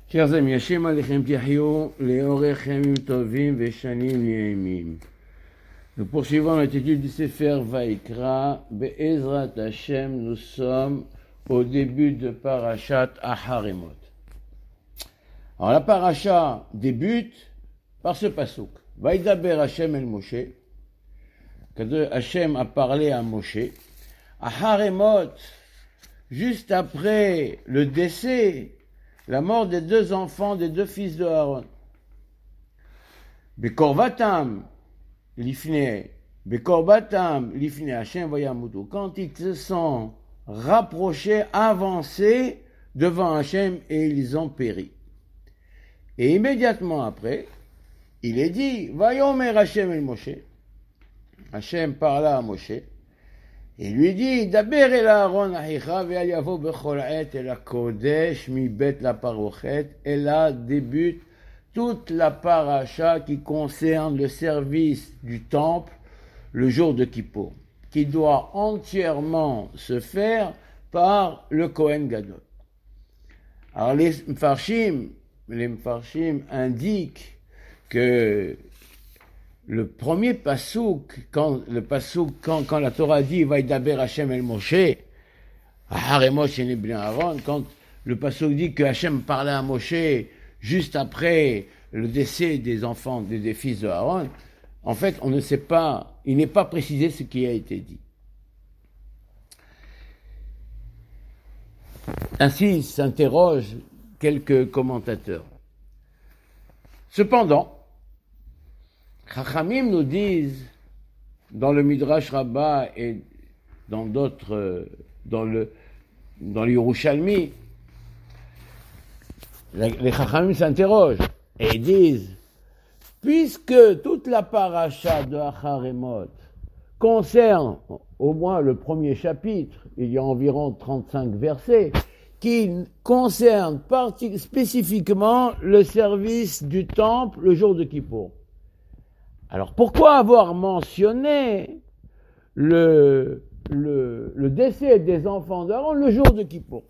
Chers amis, Hashem Alechem Tiahyo, Leorech Yamim Tovim Veshanim Yemim. Nous poursuivons notre étude du Sefer Vaikra. Be'ezrat Hashem, nous sommes au début de Parashat Aharemot. Alors la paracha débute par ce pasuk. Vaidaber Hashem el Moshe. Que Hashem a parlé à Moshe. Aharemot, juste après le décès, la mort des deux enfants, des deux fils de Aaron. Bekorbatam, lifne Hashem vayamutu. Quand ils se sont rapprochés, avancés devant Hashem et ils ont péri. Et immédiatement après, il est dit, Vayomer Hashem el Moshe. Hashem parla à Moshe. Il lui dit, Daber el Aaron achicha ve'al yavo bechol et el hakodesh mi bet la parochet. Et là débute toute la paracha qui concerne le service du temple le jour de Kippour, qui doit entièrement se faire par le Kohen Gadol. Alors les Mfarshim indiquent que le premier pasouk, quand la Torah dit Vaidaber Hashem el Moshe, Aharemot shene bnei Aaron, quand le pasouk dit que Hashem parlait à Moshe juste après le décès des enfants, des fils de Aaron, en fait, on ne sait pas, il n'est pas précisé ce qui a été dit. Ainsi s'interrogent quelques commentateurs. Cependant, Chachamim nous disent, dans le Midrash Rabbah et dans d'autres, dans le Yerushalmi, les Chachamim s'interrogent et disent, puisque toute la paracha de Aharemot concerne au moins le premier chapitre, il y a environ 35 versets, qui concernent spécifiquement le service du temple le jour de Kippour. Alors pourquoi avoir mentionné le décès des enfants d'Aaron le jour de Kippour?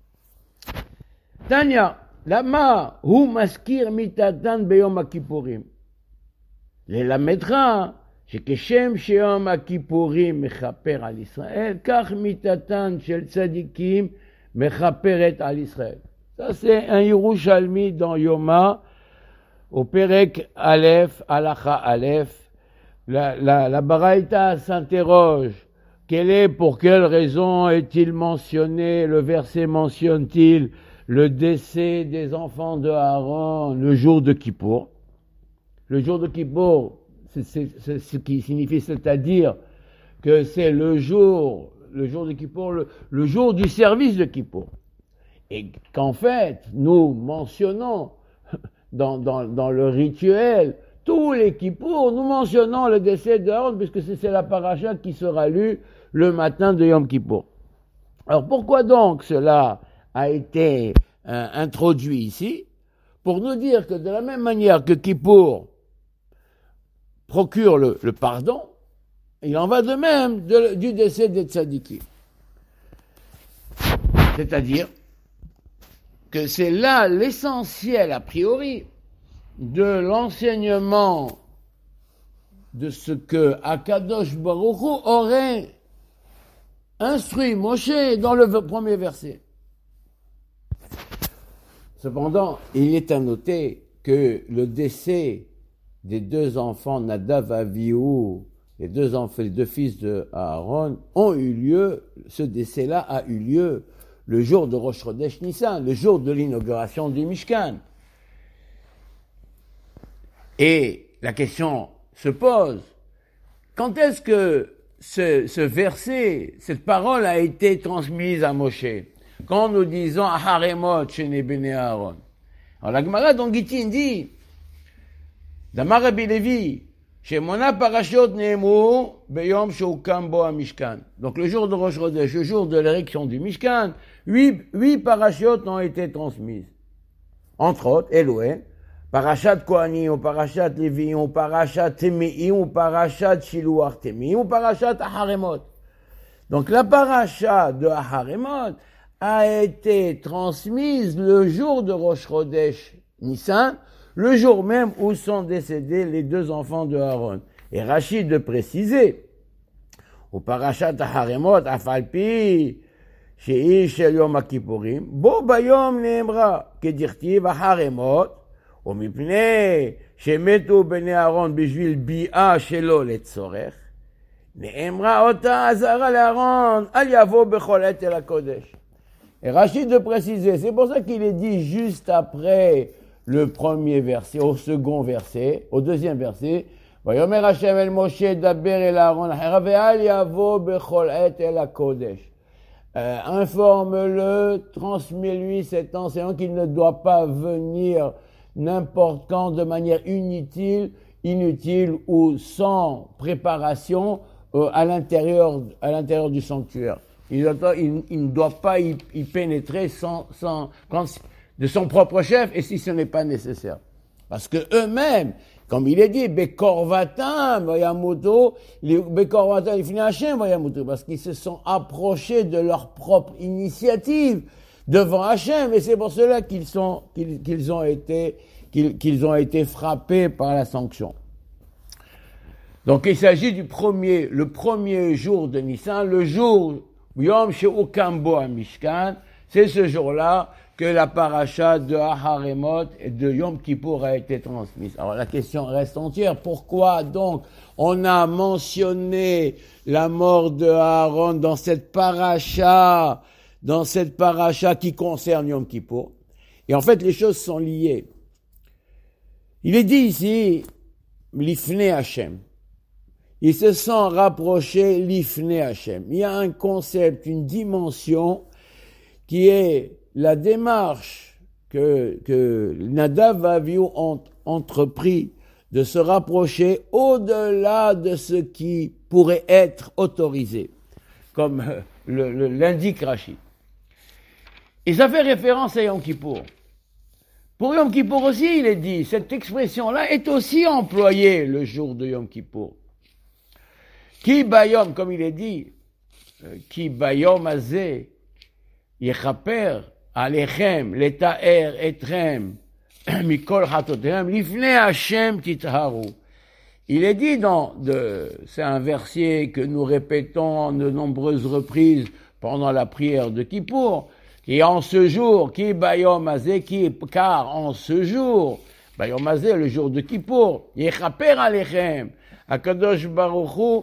Tanya, lama hu maskir mitatan beyom haKippurim. ללמדך שכשם שיום הכיפורים מכפר על ישראל, כך מיתתן של צדיקים מכפרת על ישראל. Ça c'est un Yerushalmi dans Yoma, au Perek Aleph, Halacha Aleph. La Baraïta s'interroge, pour quelle raison est-il mentionné, le verset mentionne-t-il le décès des enfants de Aaron le jour de Kippour? Le jour de Kippour, c'est ce qui signifie, c'est-à-dire que c'est le jour de Kippour, le jour du service de Kippour. Et qu'en fait, nous mentionnons dans le rituel, tous les Kippour, nous mentionnons le décès d'Aaron, puisque c'est la paracha qui sera lue le matin de Yom Kippour. Alors pourquoi donc cela a été introduit ici? Pour nous dire que de la même manière que Kippour procure le pardon, il en va de même du décès des tzadikim. C'est-à-dire que c'est là l'essentiel, a priori, de l'enseignement de ce que Akadosh Baruch Hu aurait instruit Moshe dans le premier verset. Cependant, il est à noter que le décès des deux enfants, Nadav et Avihu, les deux fils de Aaron, ont eu lieu, ce décès-là a eu lieu le jour de Rosh Chodesh Nissan, le jour de l'inauguration du Mishkan. Et la question se pose, quand est-ce que ce verset, cette parole a été transmise à Moshe? Quand nous disons Aharemot shene bnei Aaron. Alors la Gemara dans Gittin dit, Damar Rabbi Levi, Shemona parashot neemu beyom sheukam bo hamishkan. Donc le jour de Rosh Chodesh, le jour de l'érection du Mishkan, 8 parashot ont été transmises. Entre autres, Elohim, parashat Kohanim, ou parashat Lévi, ou parashat Temeim, ou parashat Shiluach Temeim, ou parashat Aharemot. Donc la paracha de Aharemot a été transmise le jour de Rosh Chodesh Nissan, le jour même où sont décédés les deux enfants de Aaron. Et Rachid de préciser, au parashat Haremot, Afalpi, Sheish Shel Yom HaKippurim, Bo Bayom Neemra, Kedirtiv Haremot, או מפני שמתו בני אהרון בשביל ביאה שלו לצורך, נאמרה אותה אזהרה לאהרון, אל יבוא בכל עת אל הקודש. Et Rachid de préciser, c'est pour ça qu'il est dit juste après le premier verset, au second verset, au deuxième verset, ויאמר השם אל משה דבר אל אהרון אחריו ואל יבוא בכל עת אל הקודש. Informe-le, transmets-lui cet enseignement qu'il ne doit pas venir n'importe quand, de manière inutile ou sans préparation à l'intérieur du sanctuaire. Il ne doit pas y pénétrer de son propre chef, et si ce n'est pas nécessaire. Parce que eux-mêmes, comme il est dit, Bekorvatam vayamutu, Bekorvatam lifnei Hashem vayamutu, parce qu'ils se sont approchés de leur propre initiative devant Hashem, et c'est pour cela qu'ils ont été frappés par la sanction. Donc il s'agit le premier jour de Nissan, le jour Yom She'ukam bo HaMishkan, c'est ce jour-là que la paracha de Haremot et de Yom Kippour a été transmise. Alors la question reste entière. Pourquoi donc on a mentionné la mort de Aaron dans cette paracha qui concerne Yom Kippour? Et en fait, les choses sont liées. Il est dit ici, l'ifnei Hashem. Ils se sont rapprochés l'ifnei Hashem. Il y a un concept, une dimension qui est la démarche que Nadav et Avihu ont entrepris de se rapprocher au-delà de ce qui pourrait être autorisé, comme l'indique Rachid. Et ça fait référence à Yom Kippour. Pour Yom Kippour aussi, il est dit, cette expression-là est aussi employée le jour de Yom Kippour. Ki bayom, comme il est dit, ki bayom azeh, yechaper alechem, letaer etrem, mikol chatotem, lifnei Hashem titharu. Il est dit c'est un verset que nous répétons de nombreuses reprises pendant la prière de Kippour, et en ce jour, ki bayom azeh, car en ce jour, bayom azeh, le jour de Kippour, yechaper alechem, Akadosh Baruch Hu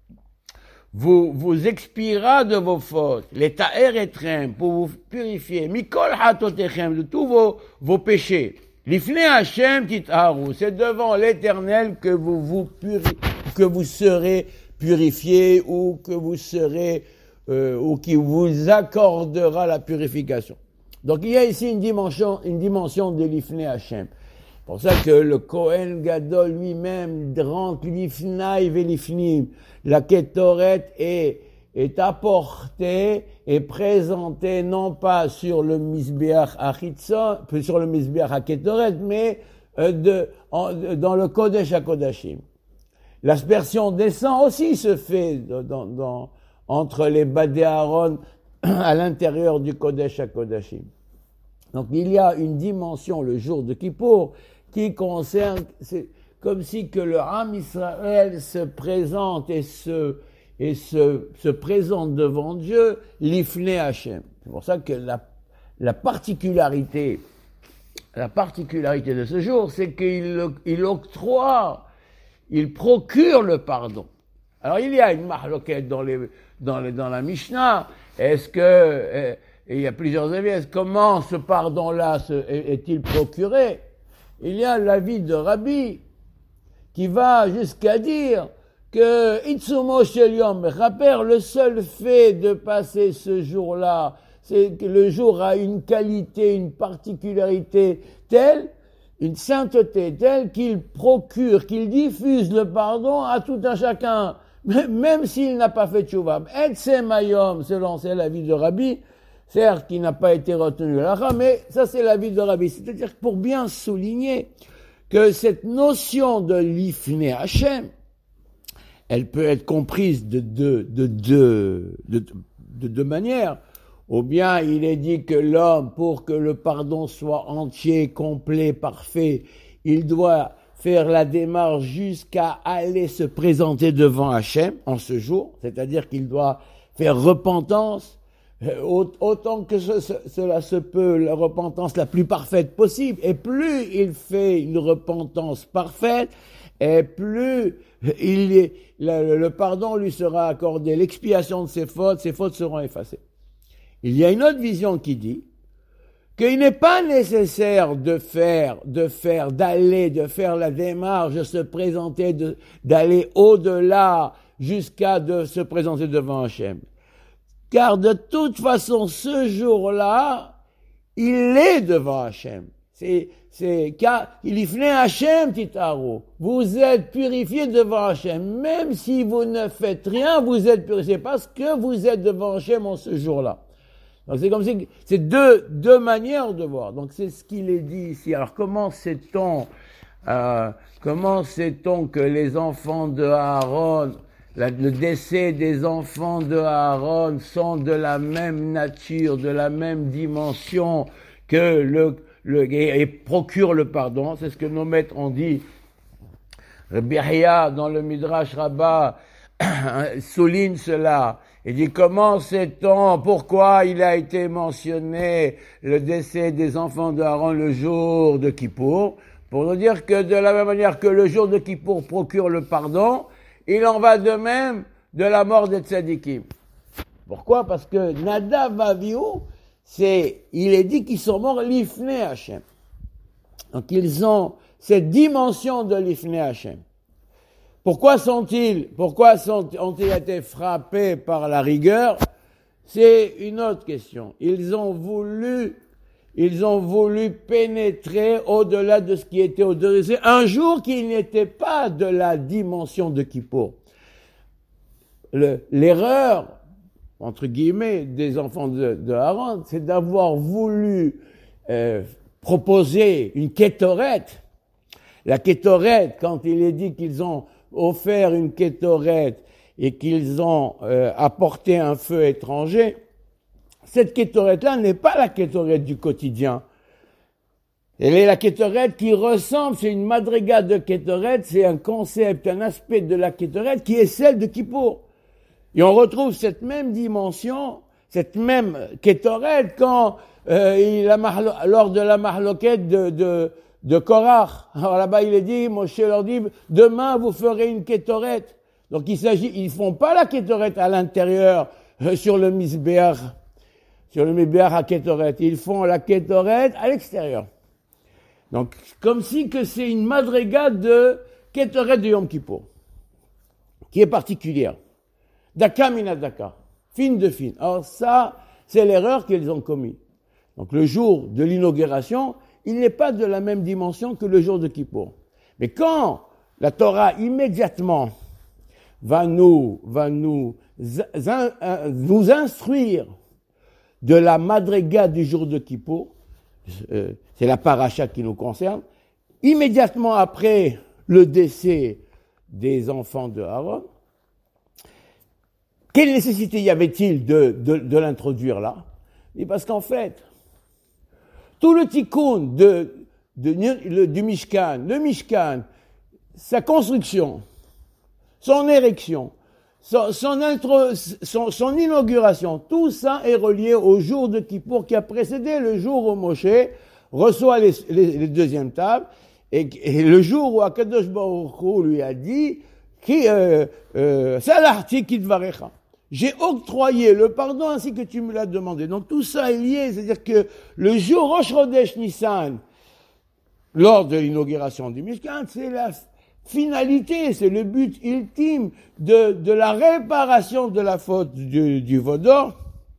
vous expiera de vos fautes, les ta'er etrem, pour vous purifier, mikol hatotechem, de tous vos péchés. L'ifnei Hashem titharu, c'est devant l'Éternel que vous serez purifiés, ou que vous serez, ou qui vous accordera la purification. Donc il y a ici une dimension de l'ifnei Hashem. C'est pour ça que le Kohen Gadol lui-même rentre l'ifnai velifnim. La Ketoret est apportée et présentée non pas sur le Mizbeach Achitzon, sur le Mizbeach HaKetoret, mais dans le Kodesh HaKodashim. L'aspersion des sangs aussi se fait entre les Badei Aaron à l'intérieur du Kodesh HaKodashim. Donc il y a une dimension le jour de Kippour qui concerne, c'est comme si que le Ham Israël se présente et se présente devant Dieu, l'ifnei Hashem. C'est pour ça que la particularité de ce jour, c'est qu'il octroie, il procure le pardon. Alors il y a une mahloket dans la Mishnah. Est-ce que il y a plusieurs avis. Comment ce pardon-là est-il procuré? Il y a l'avis de Rabbi qui va jusqu'à dire que Itzumo Shel Yom Mechaper, le seul fait de passer ce jour-là, c'est que le jour a une qualité, une particularité telle, une sainteté telle qu'il procure, qu'il diffuse le pardon à tout un chacun, même s'il n'a pas fait tchouva. Et c'est Mayom, selon l'avis de Rabbi, certes qui n'a pas été retenu là, mais ça c'est l'avis de Rabbi. C'est-à-dire pour bien souligner que cette notion de l'ifnei Hashem, elle peut être comprise de deux manières. ou bien il est dit que l'homme, pour que le pardon soit entier, complet, parfait, il doit faire la démarche jusqu'à aller se présenter devant Hachem en ce jour, c'est-à-dire qu'il doit faire repentance, autant que cela se peut, la repentance la plus parfaite possible, et plus il fait une repentance parfaite, et plus le pardon lui sera accordé, l'expiation de ses fautes seront effacées. Il y a une autre vision qui dit qu'il n'est pas nécessaire de faire la démarche, de se présenter, d'aller au-delà jusqu'à de se présenter devant Hachem. Car de toute façon, ce jour-là, il est devant Hachem. Car il y venait Hachem, Titaru. Vous êtes purifié devant Hachem. Même si vous ne faites rien, vous êtes purifié parce que vous êtes devant Hachem en ce jour-là. Donc c'est comme si, c'est deux manières de voir. Donc c'est ce qu'il est dit ici. Alors comment sait-on que les enfants de Aaron, le décès des enfants de Aaron sont de la même nature, de la même dimension que et procurent le pardon? C'est ce que nos maîtres ont dit. Rabbi Yahya, dans le Midrash Rabbah, souligne cela. Il dit, comment sait-on pourquoi il a été mentionné le décès des enfants d'Aaron le jour de Kippour? Pour nous dire que de la même manière que le jour de Kippour procure le pardon, il en va de même de la mort des tzadikim. Pourquoi? Parce que Nadav Avihu, il est dit qu'ils sont morts l'ifnei Hachem. Donc ils ont cette dimension de l'ifnei Hachem. Pourquoi ont-ils été frappés par la rigueur? C'est une autre question. Ils ont voulu pénétrer au-delà de ce qui était autorisé, un jour qui n'était pas de la dimension de Kippour. L'erreur, entre guillemets, des enfants de Aaron, c'est d'avoir voulu proposer une kétorette. La kétorette, quand il est dit qu'ils ont offert une kétorette et qu'ils ont apporté un feu étranger, cette kétorette-là n'est pas la kétorette du quotidien. Elle est la kétorette qui ressemble, c'est une madriga de kétorette, c'est un concept, un aspect de la kétorette qui est celle de Kippour. Et on retrouve cette même dimension, cette même kétorette quand lors de la mahloquette de Korach. Alors là-bas, il est dit, Moshe leur dit, demain vous ferez une kétorette. Donc ils font pas la kétorette à l'intérieur, sur le misbéach à kétorette. Ils font la kétorette à l'extérieur. Donc, comme si que c'est une madriga de kétorette de Yom Kippour, qui est particulière. Daka mina daka. Fine de fine. Alors ça, c'est l'erreur qu'ils ont commis. Donc le jour de l'inauguration, il n'est pas de la même dimension que le jour de Kippour. Mais quand la Torah immédiatement va nous instruire de la madriga du jour de Kippour, c'est la paracha qui nous concerne, immédiatement après le décès des enfants de Aaron, quelle nécessité y avait-il de l'introduire là? Et parce qu'en fait, tout le tikkun du Mishkan, le Mishkan, sa construction, son érection, son inauguration, tout ça est relié au jour de Kippour qui a précédé le jour où Moshe reçoit les deuxièmes tables et le jour où Akadosh Baruch Hu lui a dit Salarti kitvarecha. J'ai octroyé le pardon ainsi que tu me l'as demandé. Donc tout ça est lié, c'est-à-dire que le jour Rosh Chodesh Nissan, lors de l'inauguration du Mishkan, c'est la finalité, c'est le but ultime de la réparation de la faute du Vaudor.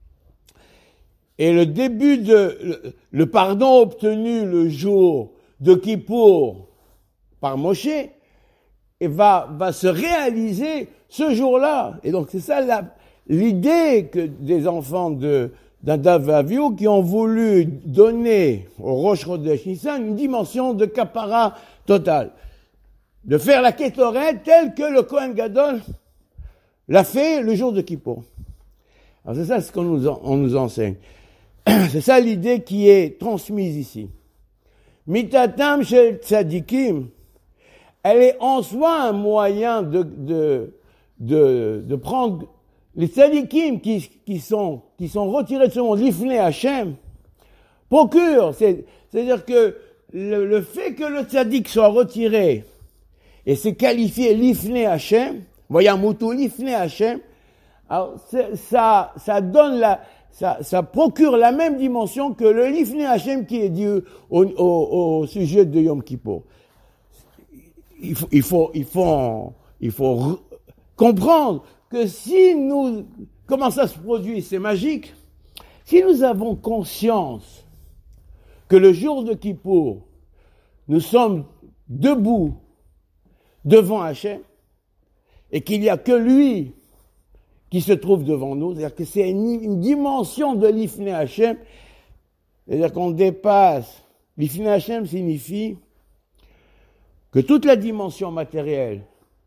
Et le début le pardon obtenu le jour de Kippour par Moshe, et va se réaliser ce jour-là. Et donc c'est ça l'idée que des enfants d'Nadav Avihu qui ont voulu donner au Rosh Chodesh Nissan une dimension de kapara totale. De faire la kétorette telle que le Kohen Gadol l'a fait le jour de Kippour. Alors c'est ça ce qu'on nous enseigne. C'est ça l'idée qui est transmise ici. Mitatam shel tzadikim, elle est en soi un moyen de prendre les tzadikim qui sont retirés de ce monde, l'ifné Hachem, procure, c'est-à-dire que le fait que le tzadik soit retiré et c'est qualifié l'ifné Hachem, voyons moutou l'ifné Hachem, alors ça donne ça procure la même dimension que le l'ifné Hachem qui est dit au sujet de Yom Kippour. Il faut comprendre que comment ça se produit, c'est magique. Si nous avons conscience que le jour de Kippour, nous sommes debout devant Hachem, et qu'il n'y a que lui qui se trouve devant nous, c'est-à-dire que c'est une dimension de l'Ifné Hachem, c'est-à-dire qu'on dépasse. L'Ifné Hachem signifie que toute la dimension matérielle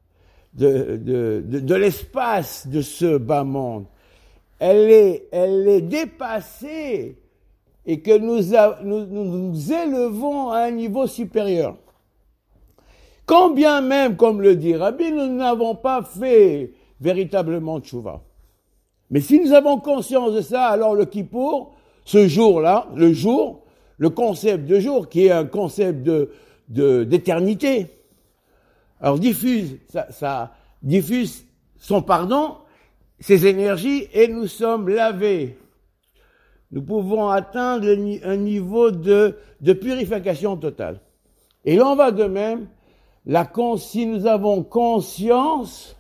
de l'espace de ce bas monde, elle est dépassée et que nous élevons à un niveau supérieur. Quand bien même, comme le dit Rabbi, nous n'avons pas fait véritablement tchouva. Mais si nous avons conscience de ça, alors le Kippour, ce jour-là, le concept de jour, qui est un concept d'éternité, alors ça diffuse son pardon, ses énergies, et nous sommes lavés. Nous pouvons atteindre un niveau de purification totale. Et il en va de même, si nous avons conscience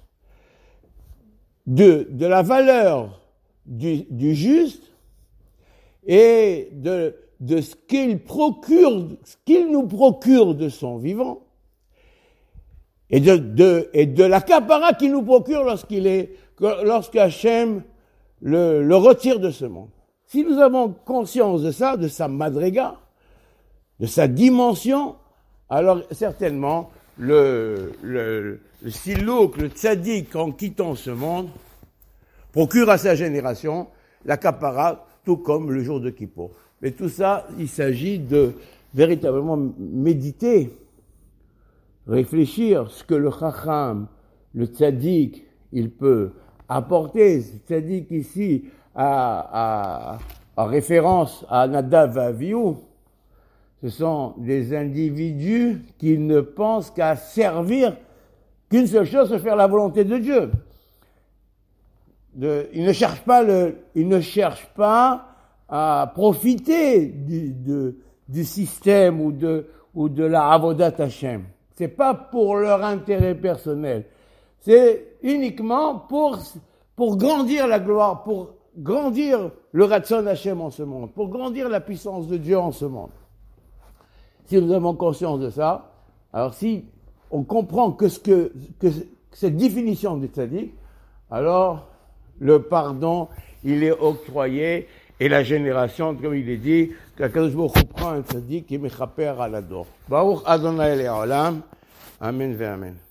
de la valeur du juste et de ce qu'il nous procure de son vivant, et de la capara qu'il nous procure lorsque Hachem le retire de ce monde. Si nous avons conscience de ça, de sa madriga, de sa dimension, alors certainement le silouk, le tzaddik, en quittant ce monde, procure à sa génération la capara, tout comme le jour de Kippour. Mais tout ça, il s'agit de véritablement méditer, réfléchir ce que le chacham, le tzaddik, il peut apporter. Ce tzaddik ici en référence à Nadav et Avihu. Ce sont des individus qui ne pensent qu'à servir, qu'une seule chose, c'est faire la volonté de Dieu. Ils ne cherchent pas à profiter du système ou de la avodat Hashem. C'est pas pour leur intérêt personnel. C'est uniquement pour grandir la gloire, pour grandir le Ratzon Hashem en ce monde, pour grandir la puissance de Dieu en ce monde. Si nous avons conscience de ça, alors si on comprend que cette définition du tzaddik, alors le pardon, il est octroyé, et la génération, comme il est dit, qu'Akadosh Baruch Hu prend un tzaddik et mechaper à l'ador. Baruch Adonai Le'olam. Amen ve amen.